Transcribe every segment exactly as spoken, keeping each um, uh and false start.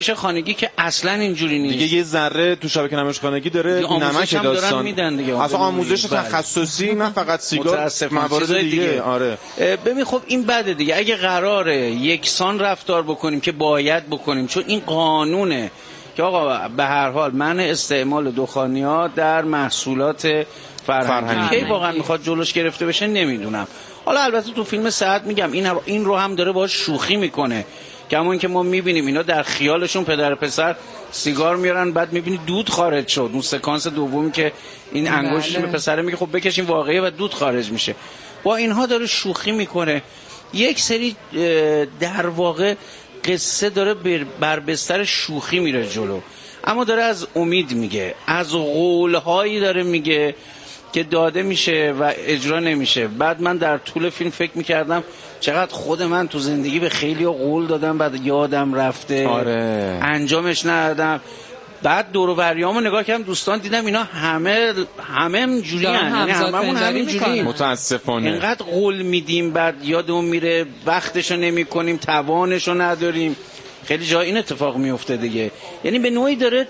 خانگی که اصلا اینجوری نیست دیگه. یه ذره تو شبکه نمایش خانگی داره نمک داستان میدن دیگه. اصلا آموزش تخصصی نه فقط سیگار، موارد دیگه. دیگه آره ببین خب این بده دیگه. اگه قراره یکسان رفتار بکنیم که باید بکنیم، چون این قانونه که آقا به هر حال منع استعمال دخانیات در محصولات فرهنگی کی واقعا میخواد جلوش گرفته بشه نمیدونم. حالا البته تو فیلم سعد میگم این این رو هم داره باهاش شوخی میکنه، کما اینکه ما میبینیم اینا در خیالشون پدر پسر سیگار میارن، بعد میبینی دود خارج شد. اون سکانس دومی که این انگشتش به پسره میگه خب بکشین واقعیه و دود خارج میشه. با اینها داره شوخی میکنه. یک سری در واقع قصه داره بر بستر شوخی میره جلو، اما داره از امید میگه، از قولهایی داره میگه که داده میشه و اجرا نمیشه. بعد من در طول فیلم فکر میکردم چقدر خود من تو زندگی به خیلی قول دادم بعد یادم رفته، آره. انجامش ندادم. بعد دور و بریامو نگاه کردم دوستان دیدم اینا همه همه اینجوری ان، یعنی هممون همینجوری متاسفانه. اینقدر قول میدیم بعد یادمون میره، وقتشو نمیکنیم، توانشو نداریم. خیلی جا این اتفاق میفته دیگه. یعنی به نوعی داره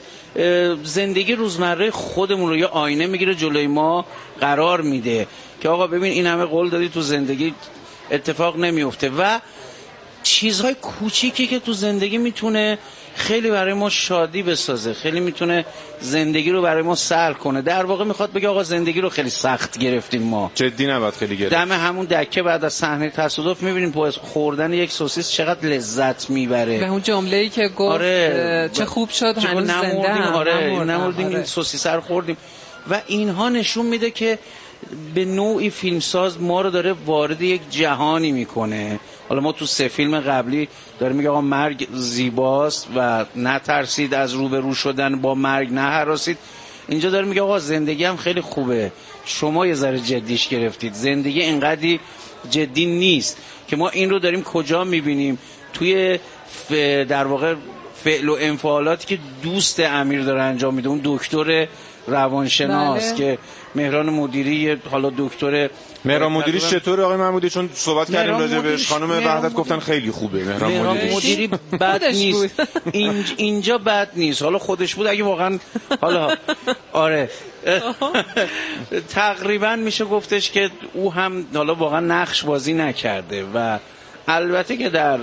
زندگی روزمره خودمون رو یه آینه میگیره جلوی ما قرار میده که آقا ببین این همه قول دادی تو زندگی اتفاق نمیفته. و چیزهای کوچیکی که تو زندگی میتونه خیلی برای ما شادی بسازه، خیلی میتونه زندگی رو برای ما سهل کنه. در واقع میخواد بگه آقا زندگی رو خیلی سخت گرفتیم ما، جدی نباید خیلی گرفت. دم همون دکه بعد از صحنه تصادف میبینیم با خوردن یک سوسیس چقدر لذت میبره. به اون جمله‌ای که گفت آره چه خوب شد هنوز زنده هم. آره نموردیم, نموردیم آره. این سوسیس رو خوردیم. و اینها نشون میده که به نوعی فیلمساز ما رو داره وارد یک جهانی میکنه. حالا ما تو سه فیلم قبلی داره میگه آقا مرگ زیباست و نترسید از روبرو شدن با مرگ، نه هراسید. اینجا داره میگه آقا زندگی هم خیلی خوبه، شما یه ذره جدیش گرفتید، زندگی اینقدی جدی نیست. که ما این رو داریم کجا میبینیم؟ توی در واقع فعل و انفعالاتی که دوست امیر داره انجام میده، اون دکتر روانشناس. بله. که مهران مدیری، حالا دکتر مهران مدیری چطوره آقای محمودی؟ چون صحبت کردیم راجع بهش، خانم وحدت گفتن خیلی خوبه. مهران, مهران مدیری, مدیری بد نیست. اینج اینجا بد نیست. حالا خودش بود اگه واقعا حالا آره تقریبا میشه گفتش که او هم حالا واقعا نقش بازی نکرده. و البته که در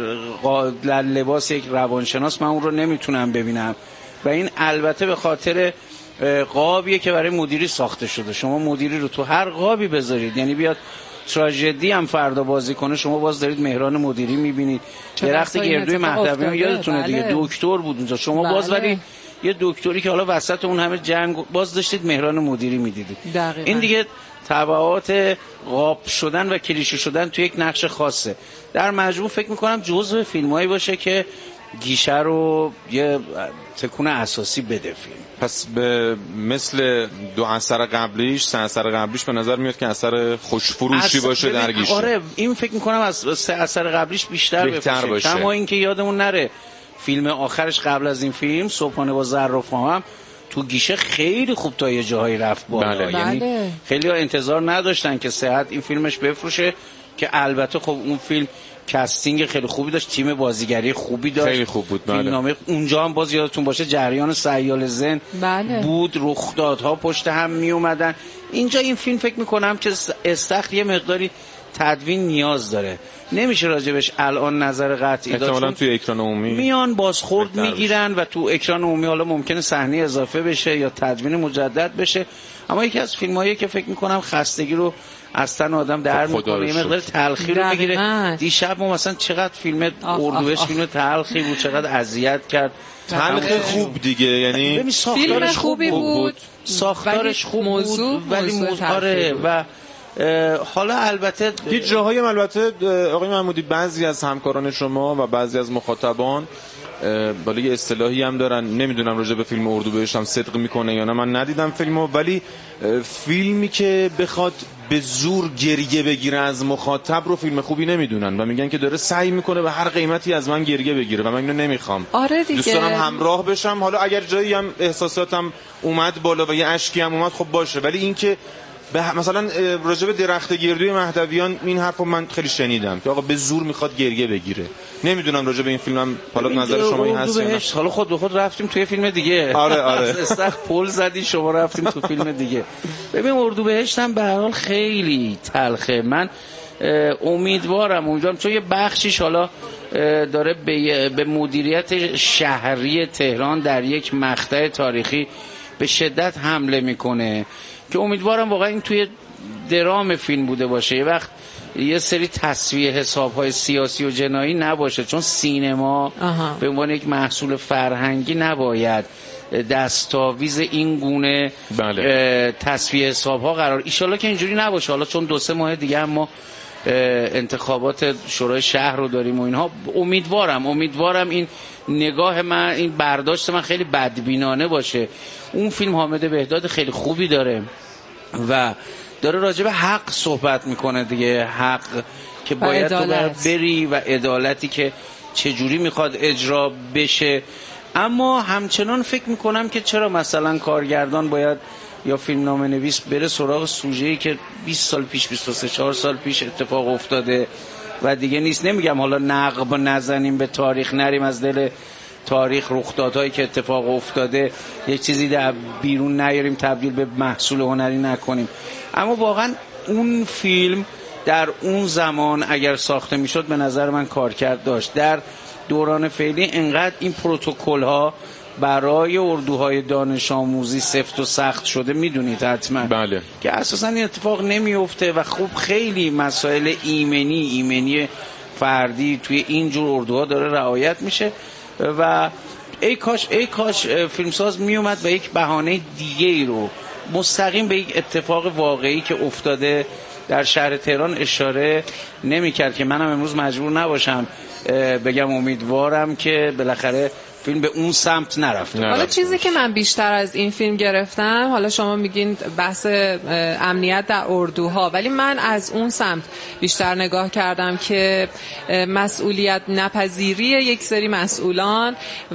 لباس یک روانشناس من اون رو نمیتونم ببینم و این البته به خاطر قابیه که برای مدیری ساخته شده. شما مدیری رو تو هر قابی بذارید، یعنی بیاد تراژدی هم فردا بازی کنه، شما باز دارید مهران مدیری میبینید. درخت گردوی مهدویان یادتونه دیگه، بله. دکتر بود اونجا، شما بله. باز ولی یه دکتری که حالا وسط اون همه جنگ باز داشتید مهران مدیری میدیدید. این دیگه تبعات قاب شدن و کلیشه شدن تو یک نقش خاصه. در مجموع فکر میکنم جزو فیلمایی باشه که گیشه رو یه تکون اساسی بده فیلم. پس به مثل دو اثر قبلیش، سه اثر قبلیش به نظر میاد که اثر خوشفروشی باشه در گیشه. آره این فکر میکنم از سه اثر قبلیش بیشتر بهتر باشه. کما اینکه یادمون نره فیلم آخرش قبل از این فیلم صبحانه با ظراف‌ها هم تو گیشه خیلی خوب تا یه جاهایی رفت بالا. بله. یعنی بله. خیلی ها انتظار نداشتن که صحت این فیلمش بفروشه، که البته خب اون فیلم کاستینگ خیلی خوبی داشت، تیم بازیگری خوبی داشت، خیلی خوب بود. بله. فیلمنامه اونجا هم باز یادتون باشه جریان سیال زن بله. بود، رخدادها پشت هم می اومدن. اینجا این فیلم فکر میکنم که استخر یه مقداری تدوین نیاز داره، نمیشه راجبش الان نظر قطعی داشت. احتمالاً توی اکران عمومی میان بازخورد میگیرن و تو اکران عمومی حالا ممکنه صحنه اضافه بشه یا تدوین مجدد بشه. اما یکی از فیلمایی که فکر میکنم خستگی رو از تن آدم در میکنه، یه مقدار تلخی رو میگیره. دیشب ما مثلا چقدر فیلم اردوش فیلم تلخی بود، چقدر اذیت کرد. تلخ خوب دیگه، یعنی فیلم خوبی بود، ساختارش خوب بود ولی موضوع و حالا البته هیچ جاهایی هم البته آقای محمودی بعضی از همکاران شما و بعضی از مخاطبان بالا یه اصطلاحی هم دارن، نمیدونم راجع به فیلم اردو بهشم صدق میکنه یا نه، من ندیدم فیلمو، ولی فیلمی که بخواد به زور گریه بگیره از مخاطب رو فیلم خوبی نمیدونن و میگن که داره سعی میکنه به هر قیمتی از من گریه بگیره و من اینو نمیخوام. آره دیگه. دوست دارم همراه بشم، حالا اگر جایی هم احساساتم اومد بالا و یه اشکی هم اومد خب باشه، ولی این که به مثلا راجع به درخت گردوی مهدویان این حرفو من خیلی شنیدم که آقا به زور میخواد گریه بگیره. نمیدونم راجع به این فیلمم حالا نظر شما این هست یا نه. حالا خود به خود رفتیم توی فیلم دیگه. آره آره استخ پل زدی شما رفتیم تو فیلم دیگه. ببین اردوبهشت هم به هر حال خیلی تلخه. من امیدوارم امیدوارم چون یه بخشیش حالا داره به به مدیریت شهری تهران در یک مقطع تاریخی به شدت حمله میکنه که امیدوارم واقعا این توی درام فیلم بوده باشه، یه وقت یه سری تسویه حساب‌های سیاسی و جنایی نباشه، چون سینما آها. به عنوان یک محصول فرهنگی نباید دستاویز این گونه بله. تسویه حساب‌ها قرار ایشالله که اینجوری نباشه. حالا چون دو سه ماه دیگه هم ما انتخابات شورای شهر رو داریم و اینها، امیدوارم امیدوارم این نگاه من، این برداشت من خیلی بدبینانه باشه. اون فیلم حامد بهداد خیلی خوبی داره و داره راجع به حق صحبت میکنه دیگه، حق که باید تو بری و عدالتی که چجوری میخواد اجرا بشه. اما همچنان فکر میکنم که چرا مثلا کارگردان باید یا فیلمنامه نویس بره سراغ سوژه‌ای که بیست سال پیش بیست و سه چهار سال پیش اتفاق افتاده و دیگه نیست. نمیگم حالا نقب نزنیم به تاریخ، نریم از دل تاریخ رخدادهایی که اتفاق افتاده یک چیزی در بیرون نیاریم تبدیل به محصول هنری نکنیم. اما واقعا اون فیلم در اون زمان اگر ساخته میشد به نظر من کارکرد داشت. در دوران فعلی انقدر این پروتکل ها برای اردوهای دانش آموزی سفت و سخت شده میدونید حتما بله. که اساسا این اتفاق نمیفته و خب خیلی مسائل ایمنی ایمنی فردی توی اینجور اردوها داره رعایت میشه و ای کاش ای کاش فیلمساز میومد و یک بهانه دیگه ای رو مستقیم به یک اتفاق واقعی که افتاده در شهر تهران اشاره نمی‌کرد که منم امروز مجبور نباشم بگم امیدوارم که بالاخره فیلم به اون سمت نرفته. حالا چیزی که من بیشتر از این فیلم گرفتم، حالا شما میگین بحث امنیت در اردوها، ولی من از اون سمت بیشتر نگاه کردم که مسئولیت نپذیری یک سری مسئولان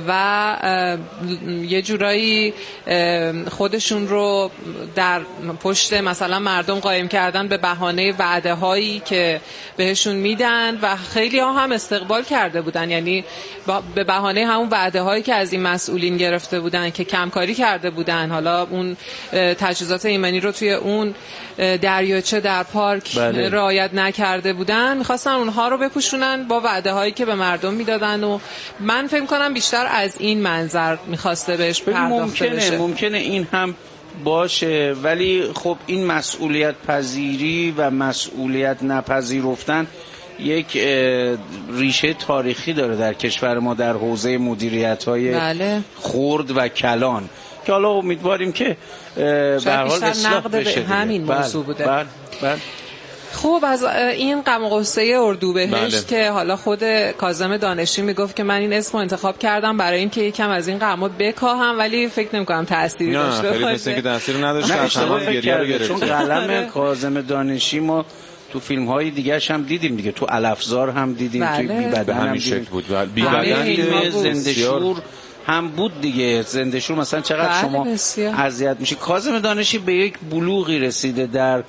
و یه جورایی خودشون رو در پشت مثلا مردم قایم کردن به بهانه وعده هایی که بهشون میدن و خیلی ها هم استقبال کرده بودن، یعنی به بهانه همون وعده هایی که از این مسئولین گرفته بودن که کمکاری کرده بودن، حالا اون تجهیزات ایمنی رو توی اون دریاچه در پارک بله. رعایت نکرده بودن، میخواستن اونها رو بپوشونن با وعده هایی که به مردم میدادن و من فکر کنم بیشتر از این منظر میخواسته بهش پرداخته بشه. ممکنه این هم باشه، ولی خب این مسئولیت پذیری و مسئولیت نپذیرفتن یک ریشه تاریخی داره در کشور ما در حوزه مدیریت‌های بله. خرد و کلان که حالا امیدواریم که به هر حال اصلاح بشه. همین موضوع بوده. بله بله. خب از این غم و غصه اردوبهشت بله. که حالا خود کاظم دانشی میگفت که من این اسمو انتخاب کردم برای اینکه یکم از این غمو بکاهم، ولی فکر نمی‌کنم تأثیری داشته باشه. نه خیلی مثل اینکه تأثیر نداشت، تمام گریه رو گرفت. چون قلم کاظم دانشی ما تو فیلم های دیگه هم دیدیم دیگه، تو علفزار هم دیدیم بله. توی بی بدن هم دیدیم بود بی بدن زنده شور هم بود دیگه. زنده شور مثلا چقدر بله شما اذیت میشی. کاظم دانشی به یک بلوغی رسیده در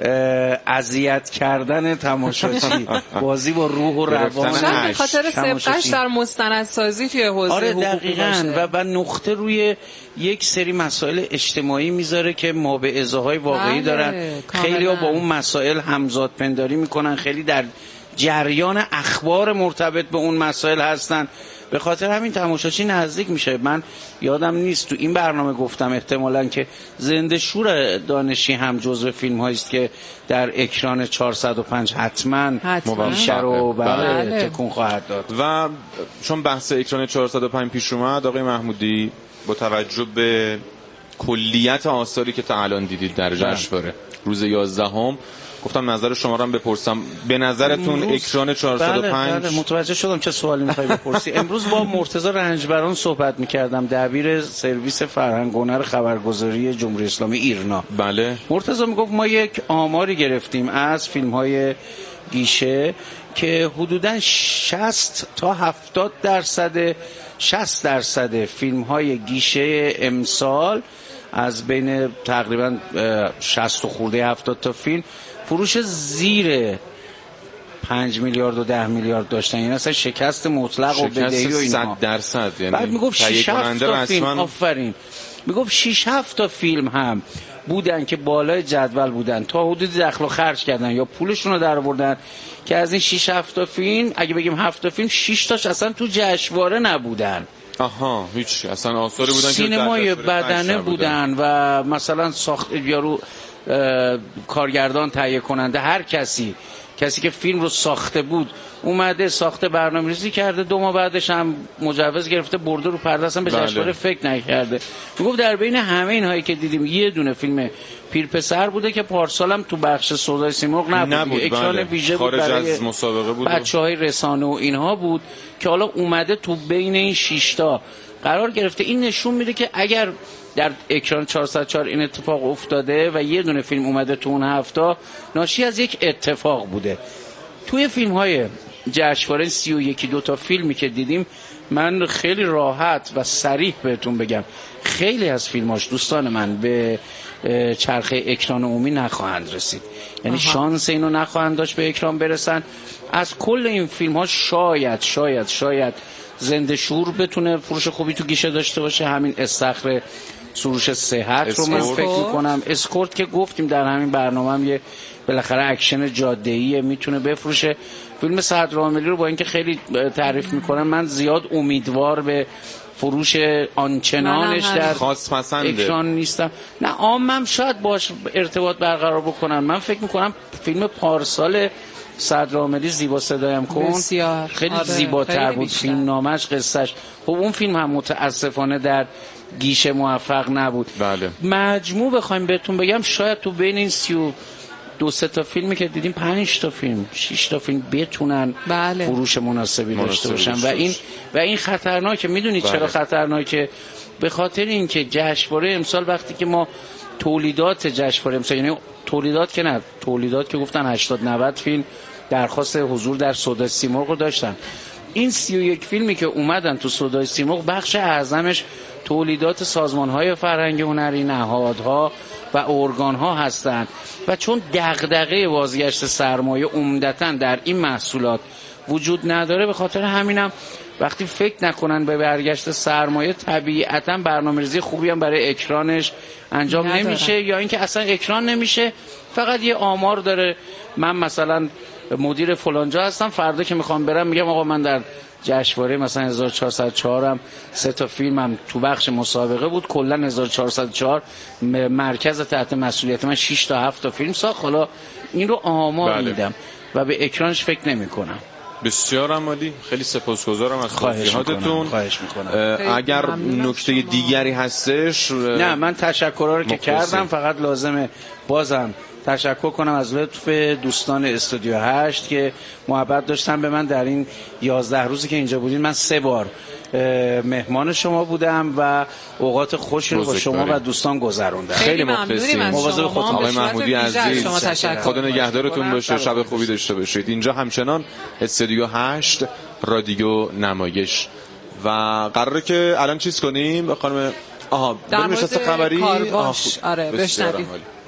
اذیت کردن تماشاچی، بازی با روح و روان، شاید به خاطر سبقش در مستندسازی توی حوزه آره دقیقاً و بعد نقطه روی یک سری مسائل اجتماعی میذاره که مابعضه های واقعی دارن. خیلی ها با اون مسائل همزاد پنداری میکنن، خیلی در جریان اخبار مرتبط به اون مسائل هستن، به خاطر همین تماشاچی نزدیک میشه. من یادم نیست تو این برنامه گفتم احتمالاً که زنده شور دانشی هم جزو فیلم هایی است که در اکران چهارصد و پنج حتما میشه رو برای تکون خواهد داد. و چون بحث اکران چهارصد و پنج پیش اومد آقای محمودی، با توجه به کلیت آثاری که تا الان دیدید در جشنواره روز یازدهم، گفتم نظر شما رو هم بپرسم. به نظرتون اکران چهارصد و پنج بله, بله متوجه شدم چه سوالی میخوای بپرسی. امروز با مرتضی رنجبران صحبت میکردم، دبیر سرویس فرهنگ و هنر خبرگزاری جمهوری اسلامی ایرنا. بله. مرتضی میگفت ما یک آماری گرفتیم از فیلم های گیشه که حدوداً شصت تا هفتاد درصد شصت درصد فیلم های گیشه امسال از بین تقریباً شصت خورده هفتاد تا فیلم فروش زیر پنج میلیارد و ده میلیارد داشتن، یعنی اصلا شکست مطلق و بدهی و اینها. صد درصد. یعنی بعد میگفت شش هفت تا فیلم، آفرین، میگفت شش هفت تا فیلم هم بودن که بالای جدول بودن، تا حدودی دخل و خرج کردن یا پولشون رو در آوردن، که از این شش هفت تا فیلم اگه بگیم هفت تا فیلم شش تاش اصلا تو جشنواره نبودن. آها، هیچ، اصلا آثاری بودن که سینمای بدنه بودن و مثلا ساخت یارو کارگردان، تهیه کننده، هر کسی کسی که فیلم رو ساخته بود اومده ساخته، برنامه‌ریزی کرده، دو ماه بعدش هم مجوز گرفته برده رو پرده، اصلا به جشنواره فکر نکرده. میگفت در بین همه اینهایی که دیدیم یه دونه فیلم پیرپسر بوده که پارسالم تو بخش سودای سیمرغ نبود, نبود. اکران بله. ویژه بود برای از مسابقه بود، بچه‌های رسانه و اینها بود که حالا اومده تو بین این شش تا قرار گرفته. این نشون میده که اگر در اکران چهارصد و چهار این اتفاق افتاده و یه دونه فیلم اومده تو اون هفته، ناشی از یک اتفاق بوده. توی فیلم های جشنواره سی و یکی دو تا فیلمی که دیدیم، من خیلی راحت و صریح بهتون بگم خیلی از فیلماش دوستان من به چرخه اکران عمومی نخواهند رسید، یعنی آها. شانس اینو نخواهند داشت به اکران برسن. از کل این فیلم ها شاید شاید شاید زنده شور بتونه فروش خوبی تو گیشه داشته باشه، همین استخر سروش صحت رو من فکر میکنم، اسکورت که گفتیم در همین برنامه هم یه بالاخره اکشن جاده‌ایه میتونه بفروشه. فیلم صدرعاملی رو با اینکه خیلی تعریف میکنم من زیاد امیدوار به فروش آنچنانش در خاص پسنده اکران نیستم. نه عامم شاید باش ارتباط برقرار بکنن. من فکر میکنم فیلم پارسال صدرعاملی زیبا صدایم کن خیلی آره، زیباتر بود، فیلم نامش، قصهش. خب اون فیلم هم متاسفانه در گیشه موفق نبود. بله. مجموع بخوایم بهتون بگم شاید تو بین این سی و دو سه تا فیلمی که دیدیم پنج تا فیلم شش تا فیلم بتونن بله. فروش مناسبی داشته باشن و این و این خطرناکه. میدونید بله. چرا خطرناکه؟ به خاطر اینکه جشنواره امسال وقتی که ما تولیدات جشنواره امسال، یعنی تولیدات که نه تولیدات که گفتن هشتاد نود فیلم درخواست حضور در سودای سیمرغ رو داشتن، این سی و یک فیلمی که اومدن تو سودای سیمرغ بخش اعظمش تولیدات سازمان‌های فرهنگی هنری، نهادها و ارگان‌ها هستند و چون دغدغه بازگشت سرمایه عمدتاً در این محصولات وجود نداره، به خاطر همینم وقتی فکر نکنن به برگشت سرمایه طبیعتاً برنامه‌ریزی خوبی هم برای اکرانش انجام ندارن. نمیشه یا اینکه اصلا اکران نمیشه، فقط یه آمار داره. من مثلا مدیر فلانجا هستم، فردا که میخوام برم میگم آقا من در جشنواره مثلا هزار و چهارصد و چهار هم سه تا فیلمم تو بخش مسابقه بود، کلا هزار و چهارصد و چهار مرکز تحت مسئولیت من شش تا هفت تا فیلم ساخت. حالا این رو آمار بله. میدم و به اکرانش فکر نمی کنم. بسیار عالی، خیلی سپاسگزارم از توضیحاتتون. خواهش میکنم. اگر نکته دیگری هستش؟ نه، من تشکرها رو که کردم، فقط لازمه بازم تشکر کنم از لطف دوستان استودیو هشت که محبت داشتن به من در این یازده روزی که اینجا بودین. من سه بار مهمان شما بودم و اوقات خوشی رو با شما و دوستان گذروندم. خیلی مخلصیم. مواظب خودتون آقای محمودی عزیز، خدا نگهدارتون باشه، شب خوبی داشته باشید. اینجا همچنان استودیو هشت رادیو نمایش و قراره که الان چیز کنیم خانم. آها، بریم نشست خبری. آره بشنوید.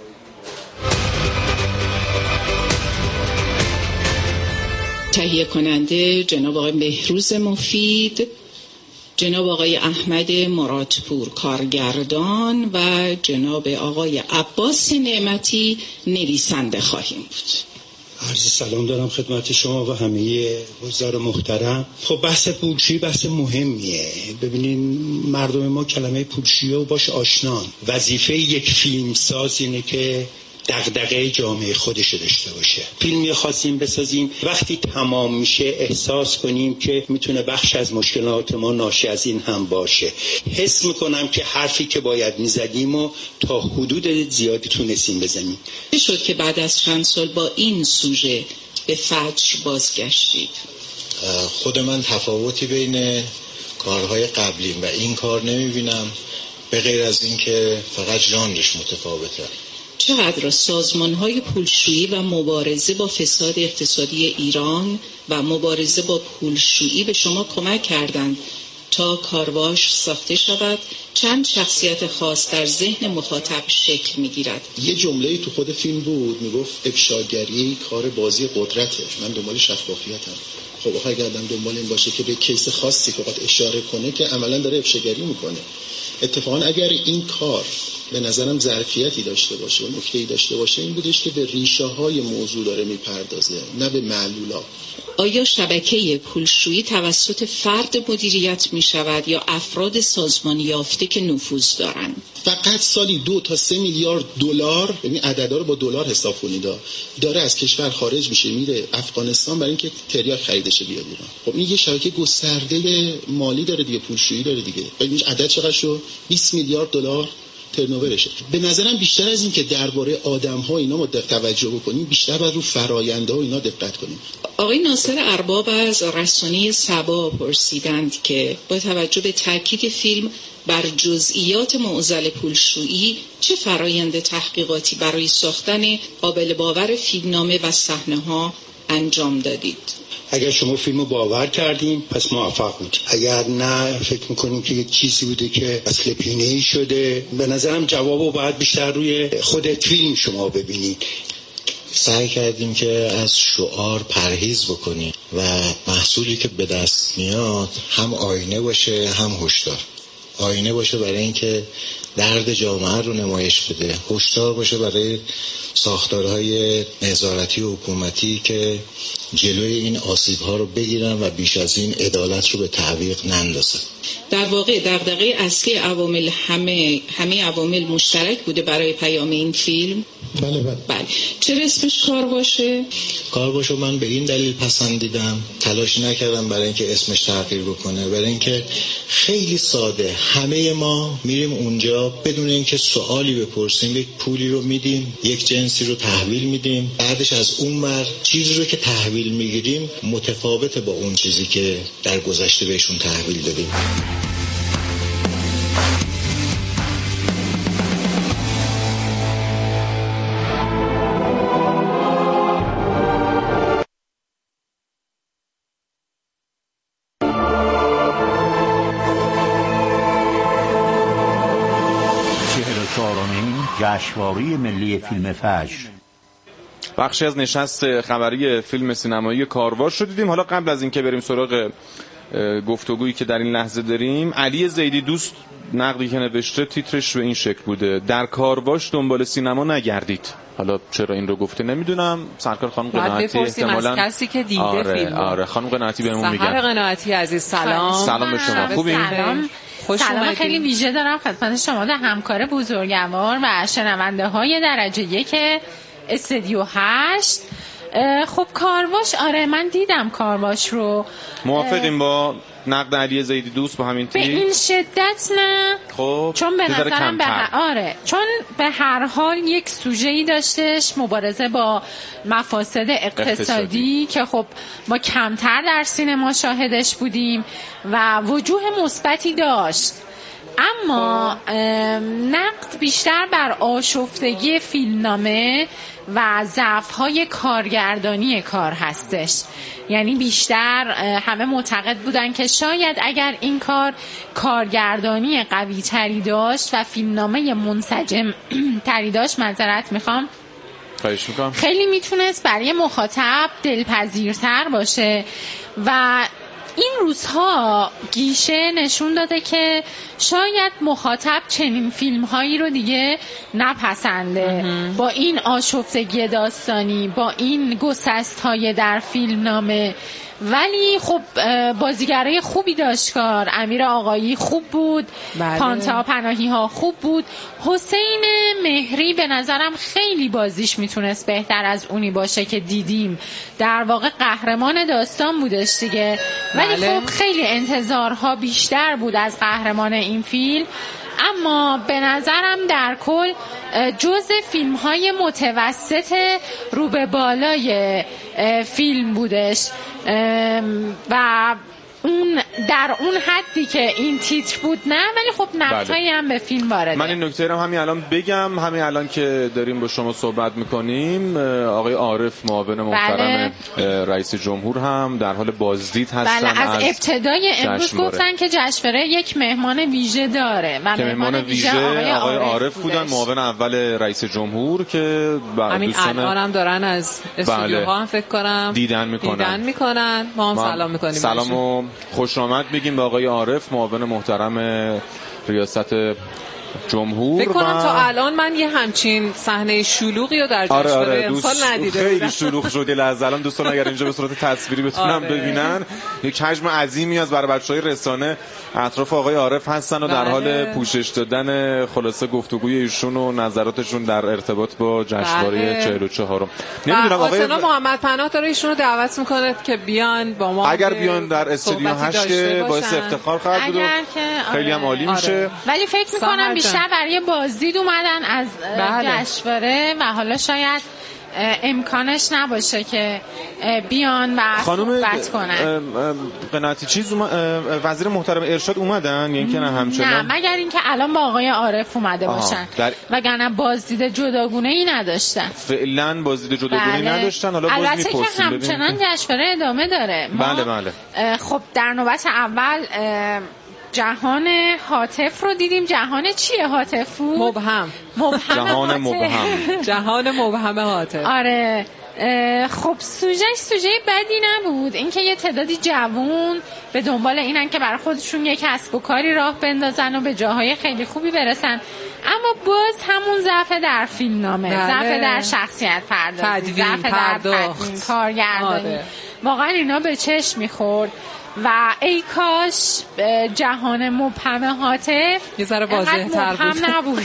تهیه کننده جناب آقای بهروز مفید، جناب آقای احمد مرادپور کارگردان و جناب آقای عباس نعمتی نویسنده خواهیم بود. عرض سلام دارم خدمت شما و همه حضار محترم. خب بحث پولشویی بحث مهمیه. ببینین مردم ما کلمه پولشویی رو باش آشنان. وظیفه یک فیلمساز اینه که دغدغه جامعه خودش داشته باشه. فیلمی خواستیم بسازیم وقتی تمام میشه احساس کنیم که میتونه بخش از مشکلات ما ناشی از این هم باشه. حس میکنم که حرفی که باید میزدیم و تا حدود زیادی تونستیم بزنیم. چه شد که بعد از چند سال با این سوژه به فجر بازگشتید؟ خود من تفاوتی بین کارهای قبلیم و این کار نمیبینم، به غیر از این که فقط ژانرش متفاوته. چقدر سازمان‌های پولشویی و مبارزه با فساد اقتصادی ایران و مبارزه با پولشویی به شما کمک کردند تا کارواش ساخته شود چند شخصیت خاص در ذهن مخاطب شکل میگیرد. یه جمله‌ای تو خود فیلم بود میگفت افشاگری کار بازی قدرته، من دنبال شفافیتم. خب آخه اگر آدم دنبال این باشه که به کیس خاصی فقط اشاره کنه که عملا داره افشاگری میکنه. اتفاقا اگر این کار به نظرم ظرفیتی داشته باشه و نکته‌ای داشته باشه این بودش که به ریشه های موضوع داره میپردازه نه به معلولا. آیا شبکه پولشویی توسط فرد مدیریت می شود یا افراد سازمان یافته که نفوذ دارند؟ فقط سالی دو تا سه میلیارد دلار، یعنی عددا رو با دلار حساب کنید، داره از کشور خارج میشه میره افغانستان برای اینکه تریاک خریدشه بیاد ایران. خب این یه شبکه گسترده مالی داره دیگه، پولشویی داره دیگه. ببینید عدد چقدر شد؟ بیست میلیارد دلار ترنوورشه. به نظرم بیشتر از این که درباره آدم‌ها اینا ما توجه بکنیم، بیشتر باید رو فرآیندها و اینا دقت کنیم. آقای ناصر ارباب از رسانه سبا پرسیدند که با توجه به تاکید فیلم بر جزئیات معضل پولشویی چه فرآیند تحقیقاتی برای ساختن قابل باور فیلمنامه و صحنه‌ها انجام دادید؟ اگر شما فیلمو باور کردیم پس موفق بود، اگر نه فکر میکنیم که یک چیزی بوده که اصل پینه‌ای شده. به نظرم جوابو باید بیشتر روی خود فیلم شما ببینید. سعی کردیم که از شعار پرهیز بکنیم و محصولی که به دست میاد هم آینه باشه هم هشدار. آینه باشه برای اینکه درد جامعه رو نمایش بده، هشدار باشه برای ساختارهای نظارتی و حکومتی که جلوی این آسیب‌ها رو بگیرن و بیش از این عدالت رو به تعویق نندازن. در واقع دغدغه اصلی عوامل همه همه عوامل مشترک بوده برای پیام این فیلم. بله بله. بله. چرا اسمش کارواشه؟ کارواشو من به این دلیل پسندیدم، تلاش نکردم برای اینکه اسمش تغییر بکنه، برای اینکه خیلی ساده همه ما میریم اونجا بدون اینکه سوالی بپرسیم، یک پولی رو میدیم، یک جنسی رو تحویل میدیم، بعدش از اون ور چیزی رو که تحویل میگیریم متفاوته با اون چیزی که در گذشته بهشون تحویل دادیم. جشنواره ملی فیلم فجر. بخشی از نشست خبری فیلم سینمایی کارواش رو دیدیم. حالا قبل از اینکه بریم سراغ گفتگویی که در این لحظه داریم، علی زیدی دوست نقدی که نوشته تیترش به این شکل بوده: در کارواش دنبال سینما نگردید. حالا چرا این رو گفته نمیدونم. سرکار خانم قناعتی احتمالاً از کسی که دیده آره فیلم. آره خانم قناعتی بهمون میگن. سحر قناعتی عزیز سلام. سلام به شما. خوبین؟ سلام. سلام خیلی ویژه دارم خدمت شما و همکار بزرگوار و شنونده های درجه یک استودیو هشت. خب کارواش، آره من دیدم کارواش رو. موافقیم با نقد علی زیدی دوست با همین تیپ؟ به این شدت نه. خب چون به نظرم به هر... آره چون به هر حال یک سوژه‌ای داشتش، مبارزه با مفاسد اقتصادی, اقتصادی که خب ما کمتر در سینما شاهدش بودیم و وجوه مثبتی داشت. اما نقد بیشتر بر آشفتگی فیلمنامه و ضعف‌های کارگردانی کار هستش. یعنی بیشتر همه معتقد بودن که شاید اگر این کار کارگردانی قوی تری داشت و فیلمنامه منسجم تری داشت، معذرت میخوام، خیلی میتونست برای مخاطب دلپذیرتر باشه. و این روزها گیشه نشون داده که شاید مخاطب چنین فیلم هایی رو دیگه نپسنده. با این آشفتگی داستانی، با این گسست های در فیلم نامه. ولی خب بازیگرای خوبی داشت کار. امیر آقایی خوب بود، بله. پانتا پناهی ها خوب بود. حسین مهری به نظرم خیلی بازیش میتونست بهتر از اونی باشه که دیدیم. در واقع قهرمان داستان بودش دیگه، ولی بله. خب خیلی انتظارها بیشتر بود از قهرمان این فیلم. اما به نظرم در کل جز فیلم های متوسط رو به بالای فیلم بودش و اون در اون حدی که این تیتر بود نه، ولی خب نقدهایی هم به فیلم وارده. من این نکته رو همین الان بگم، همین الان که داریم با شما صحبت میکنیم آقای عارف معاون محترم بله. رئیس جمهور هم در حال بازدید هستن. بله، از, از ابتدای امروز گفتن که جشنواره یک مهمان ویژه داره و مهمان ویژه آقای, آقای عارف بودن، معاون اول رئیس جمهور که همین الان هم دارن از استودیوها هم فکر کنم دیدن میکنن دیدن میکنن ما هم سلام میکنیم. سلام و خوش آمد بگیم به آقای عارف معاون محترم ریاست جمهور. فکر کنم و... تا الان من یه همچین صحنه شلوغی رو در جشنواره آره آره امسال ندیده خیلی بودم. شلوغ شده لحظه الان دوستان اگر اینجا به صورت تصویری بتونن آره. ببینن یک حجم عظیمی از برای بچهای رسانه اطراف آقای عارف هستن و در بله. حال پوشش دادن خلاصه گفتگوی ایشون و نظراتشون در ارتباط با جشنواره بله. چهل و چهارم. نمیدونم آقای محمد پناه داره ایشون رو دعوت میکنه که بیان با ما، اگر بیان در استودیو هشت که باعث افتخار خواهد بود. خیلی هم عالی آره. میشه. ولی فکر میکنم بیشتر برای بازدید اومدن از بله. جشنواره و حالا شاید امکانش نباشه که بیان و صحبت کنن. قناعتی چیز وزیر محترم ارشاد اومدن یعنی که نه همچنان؟ نه مگر اینکه الان با آقای عارف اومده باشن در... وگرنه بازدید جداگونه ای نداشتن. فعلا بازدید جداگونه ای بله. نداشتن. حالا باز میپرسیم البته که همچنان جشنواره ادامه داره. بله بله. خب در نوبت اول جهان هاتف رو دیدیم. جهان چیه هاتف بود؟ مبهم. مبهم جهان مبهم. جهان مبهم هاتف. آره خب سوژه سوژه بدی نبود. اینکه یه تعدادی جوون به دنبال اینن که برای خودشون یک کسب و کاری راه بندازن و به جاهای خیلی خوبی برسن، اما باز همون ضعف در فیلمنامه، ضعف در شخصیت پردازی، ضعف در تدوین، کارگردانی، واقعا اینا به چشم میخورد و ای کاش جهان مبهم هاتف یه ذره واضح تر بود. نبود.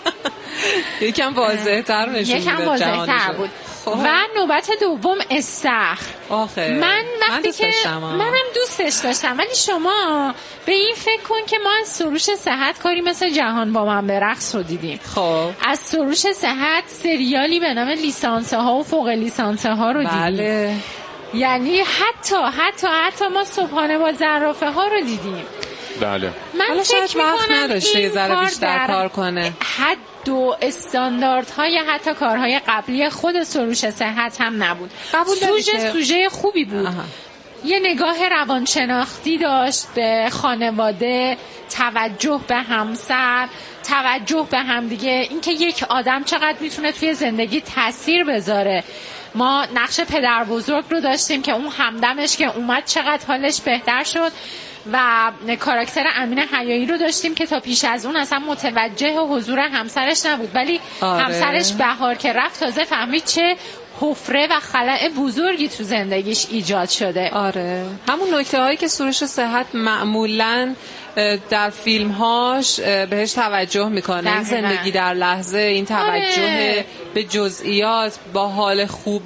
یکم واضح تر نشون یکم واضح تر بود. و نوبت دوم استخر. آخه من وقتی من که منم دوستش داشتم، ولی شما به این فکر کن که ما از سروش صحت کاری مثل جهان با من به رقص رو دیدیم. خب از سروش صحت سریالی به نام لیسانسه ها و فوق لیسانسه ها رو بله. دیدیم. یعنی حتی حتی حتی ما صبحانه با زرافه ها رو دیدیم. بله. من فکر وقت نداشته یه ذره بیشتر کار کنه. حد دو استانداردهای حتی کارهای قبلی خود سروش صحت هم نبود. سوژه سوژه خوبی بود. آها. یه نگاه روانشناختی داشت به خانواده، توجه به همسر، توجه به همدیگه، اینکه یک آدم چقدر میتونه توی زندگی تاثیر بذاره. ما نقش پدر بزرگ رو داشتیم که اون همدمش که اومد چقدر حالش بهتر شد و کاراکتر امین حیایی رو داشتیم که تا پیش از اون اصلا متوجه حضور همسرش نبود، ولی آره. همسرش بهار که رفت تازه فهمید چه حفره و خلأ بزرگی تو زندگیش ایجاد شده. آره همون نکته هایی که سروش صحت معمولاً در فیلمهاش بهش توجه میکنه، این زندگی در لحظه، این توجه آره. به جزئیات، با حال خوب،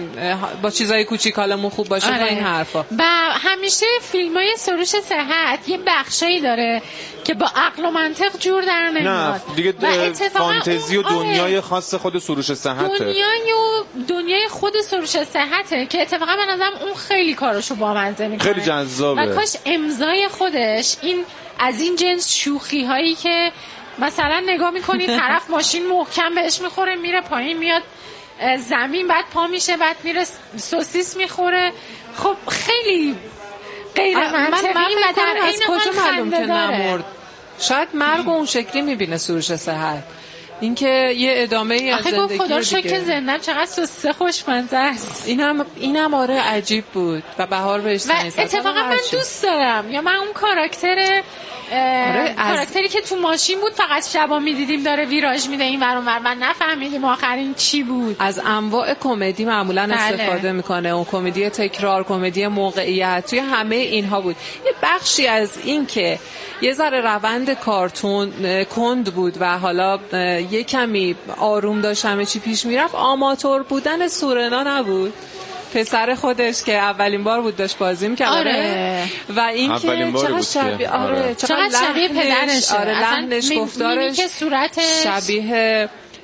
با چیزای کوچیک حالمون خوب باشه آره. با این حرفا. و همیشه فیلمای سروش صحت یه بخشایی داره که با عقل و منطق جور در نمیاد. نه دیگه فانتزی و دنیای آره. خاص خود سروش صحته. دنیای و دنیای خود سروش صحته که اتفاقا من ازم اون خیلی کارشو بامزه میکنه. خیلی جذابه. و کاش امضای خودش این از این جنس شوخی هایی که مثلا نگاه میکنی طرف ماشین محکم بهش میخوره میره پایین میاد زمین، بعد پا میشه، بعد میره سوسیس میخوره، خب خیلی غیر منطقی و در این حال خنده داره. شاید مرگ اون شکلی میبینه سروش صحت، اینکه یه ادامه ای از زندگی دیگه. خدا شکر زندم چقدر سوسه خوشمزه است. اینم اینم آره عجیب بود و بهار بهش زنگ زد. اتفاقا من دوست دارم، یا من اون کاراکتر آره کاراکتری از... که تو ماشین بود فقط شبا میدیدیم داره ویراژ میده این ور اون ور و نفهمیدیم آخرین چی بود. از انواع کمدی معمولا بله. استفاده میکنه، اون کمدی تکرار، کمدی موقعیت، توی همه اینها بود. یه بخشی از این که یه ذره روند کارتون کند بود و حالا یه کمی آروم داشت همه چی پیش میرفت، آماتور بودن سورنا نبود. پسر خودش که اولین بار بود داشت بازی می‌کرد آره. و این که چقدر شبیه آره چقدر شبیه پدرش، آره لحنش، گفتارش که صورتش شبیه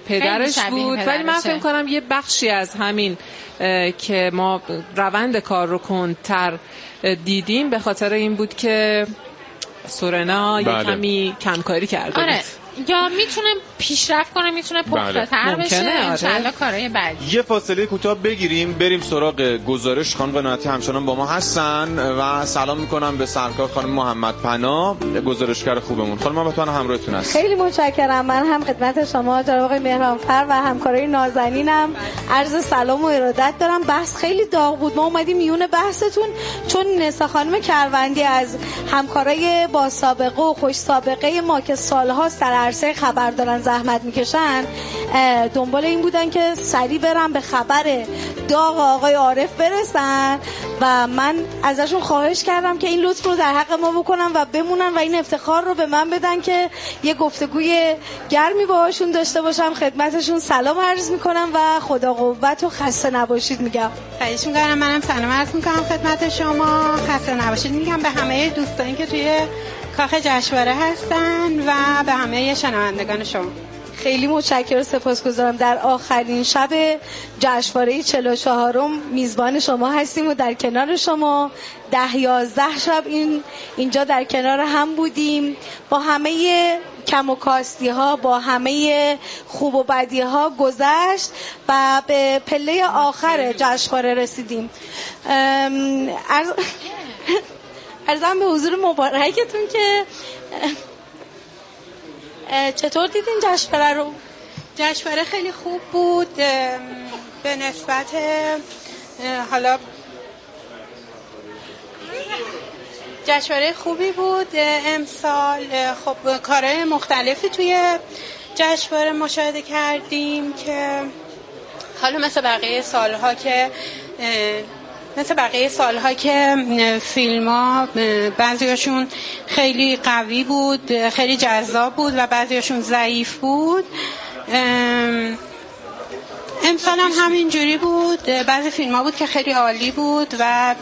پدرش بود، ولی من فکر کنم یه بخشی از همین که ما روند کار رو کندتر دیدیم به خاطر این بود که سورنا بله. یه کمی کمکاری کرده آره. بود. یا میتونه پیشرفت کنه، میتونه پخته تر بشه انشالله کارهای بعدی. یه فاصله کوتاه بگیریم بریم سراغ گزارش. خانم قناعتی همچنان با ما هستن و سلام میکنم به سرکار خانم محمد پناه، گزارشگر خوبمون. خانم محمد پناه همراهتون هست. خیلی متشکرم. من هم خدمت شما جناب آقای مهرانفر و همکارای نازنینم عرض سلام و ارادت دارم. بحث خیلی داغ بود، ما اومدیم میون بحثتون چون نسا خانم کروندی از همکارای با سابقه و خوش سابقه ما که سالها سر عرصه خبر دارن زحمت میکشن دنبال این بودن که سریع برن به خبر داغ آقای عارف برسن و من ازشون خواهش کردم که این لطف رو در حق ما بکنن و بمونن و این افتخار رو به من بدن که یه گفتگوی گرمی باهاشون داشته باشم. خدمتشون سلام عرض میکنم و خدا قوت و خسته نباشید میگم. خواهش میکنم. منم سلام عرض میکنم خدمت شما، خسته نباشید میگم به همه دوستانی که توی کاخ جشنواره هستن و به همه شنوندگان شما. خیلی متشکرم، سپاسگزارم. در آخرین شب جشنواره چهل و چهارم میزبان شما هستیم و در کنار شما ده یازده شب این اینجا در کنار هم بودیم با همه کم و کاستی ها، با همه خوب و بدی ها گذشت و به پله آخر جشنواره رسیدیم. عرض... عرضم به حضور مبارکتون که چطور دیدین جشنواره رو؟ جشنواره خیلی خوب بود به نسبت حالا جشنواره خوبی بود امسال. خب کارهای مختلفی توی جشنواره مشاهده کردیم که حالا مثل بقیه سالها که مثل بقیه سالها که فیلم ها بعضیاشون خیلی قوی بود، خیلی جذاب بود و بعضیاشون ضعیف بود. امسال هم همینجوری بود. بعضی فیلم ها بود که خیلی عالی بود. و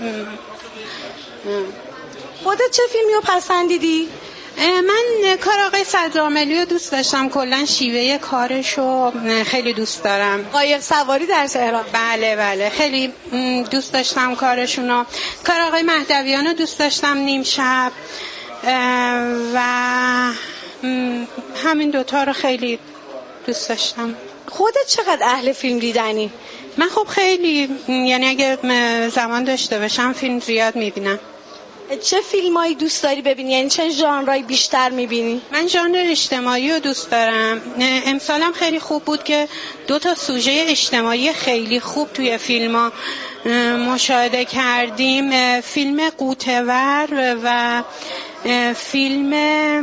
خودت چه فیلمی رو پسندیدی؟ من کار آقای صدرعاملی رو دوست داشتم، کلا شیوه کارش رو خیلی دوست دارم. قایق سواری در تهران. بله بله خیلی دوست داشتم کارشون رو. کار آقای مهدویان رو دوست داشتم، نیم شب، و همین دوتا رو خیلی دوست داشتم. خودت چقدر اهل فیلم دیدنی؟ من خب خیلی، یعنی اگه زمان داشته باشم فیلم زیاد میبینم. چه فیلمایی دوست داری ببینی؟ یعنی چه ژانرایی بیشتر میبینی؟ من ژانر اجتماعی رو دوست دارم. امسالم خیلی خوب بود که دو تا سوژه اجتماعی خیلی خوب توی فیلم‌ها مشاهده کردیم. فیلم قوطه‌ور و فیلم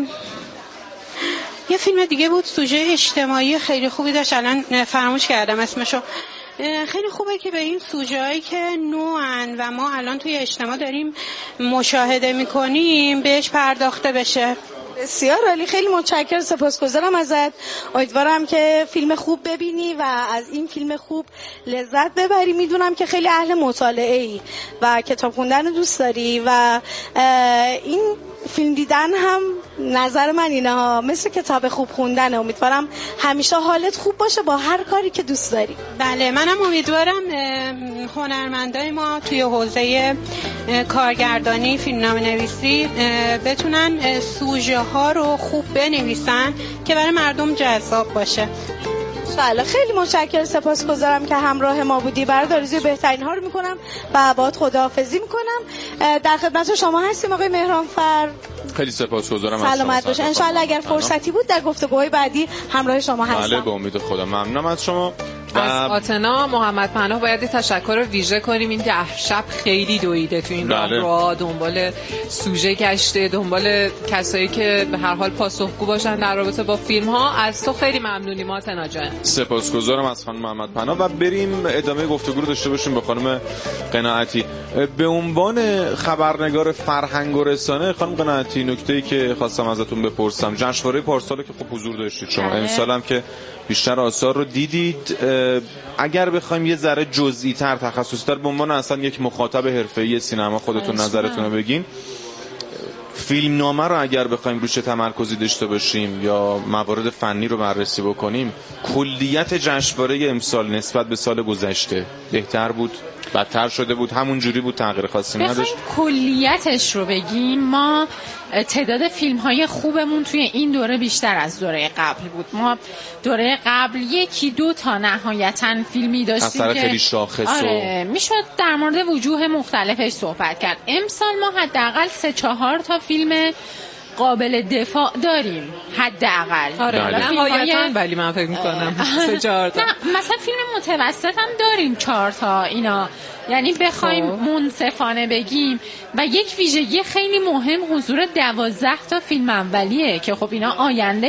یه فیلم دیگه بود سوژه اجتماعی خیلی خوبی داشت، الان فراموش کردم اسمشو. خیلی خوبه که به این سوژه‌هایی که نوعن و ما الان توی اجتماع داریم مشاهده میکنیم بهش پرداخته بشه. بسیار عالی، خیلی متشکرم، سپاسگزارم ازت. امیدوارم که فیلم خوب ببینی و از این فیلم خوب لذت ببری. میدونم که خیلی اهل مطالعه‌ای و کتاب خوندن رو دوست داری و این فیلم دیدن هم نظر من اینه ها، مثل کتاب خوب خوندن. امیدوارم همیشه حالت خوب باشه با هر کاری که دوست داری. بله منم امیدوارم هنرمندای ما توی حوزه کارگردانی، فیلمنامه نویسی بتونن سوژه ها رو خوب بنویسن که برای مردم جذاب باشه. بله خیلی متشکرم، سپاسگزارم که همراه ما بودی. برات آرزوی بهترین ها رو میکنم و باهات خداحافظی میکنم. در خدمت شما هستیم آقای مهرانفر. خیلی سپاسگزارم. سلامت باشه. ان شاءالله اگر فرصتی بود در گفتگوهای بعدی همراه شما هستم. بله به امید خدا. ممنونم از شما. از آتنا محمد پناه باید تشکر ویژه کنیم. این ده شب خیلی دویده تو این راه رو، دنبال سوژه گشته، دنبال کسایی که به هر حال پاسخگو باشن در رابطه با فیلم ها. از تو خیلی ممنونیم آتنا جان. سپاسگزارم از خانم محمد پناه و بریم ادامه گفتگو رو داشته باشیم با خانم قناعتی. به عنوان خبرنگار فرهنگ و رسانه، خانم قناعتی نکته‌ای که خواستم ازتون بپرسم، جشنواره پارسال که خب حضور داشتید شما، امسال هم که بیشتر آثار رو دیدید، اگر بخوایم یه ذره جزئی تر، تخصصی تر، به عنوان اصلا یک مخاطب حرفه‌ای سینما خودتون نظرتون رو بگین، فیلم نامه رو اگر بخوایم روش تمرکزی داشته باشیم یا موارد فنی رو بررسی بکنیم، کلیت جشنواره امسال نسبت به سال گذشته بهتر بود، بدتر شده بود، همون جوری بود، تغییر خاصی نداشت؟ بخوایم کلیتش رو بگیم، ما تعداد فیلم های خوبمون توی این دوره بیشتر از دوره قبل بود. ما دوره قبل یکی دو تا نهایتاً فیلمی داشتیم اثر که خیلی شاخص آره و... میشد در مورد وجوه مختلفش صحبت کرد. امسال ما حداقل سه چهار تا فیلم قابل دفاع داریم حداقل. آره نهایتاً، ولی من فکر می‌کنم سه چهار تا. نه مثلا فیلم متوسط هم داریم چهار تا اینا، یعنی بخوایم منصفانه بگیم. و یک ویژگی خیلی مهم حضور دوازده تا فیلم اولیه که خب اینا آینده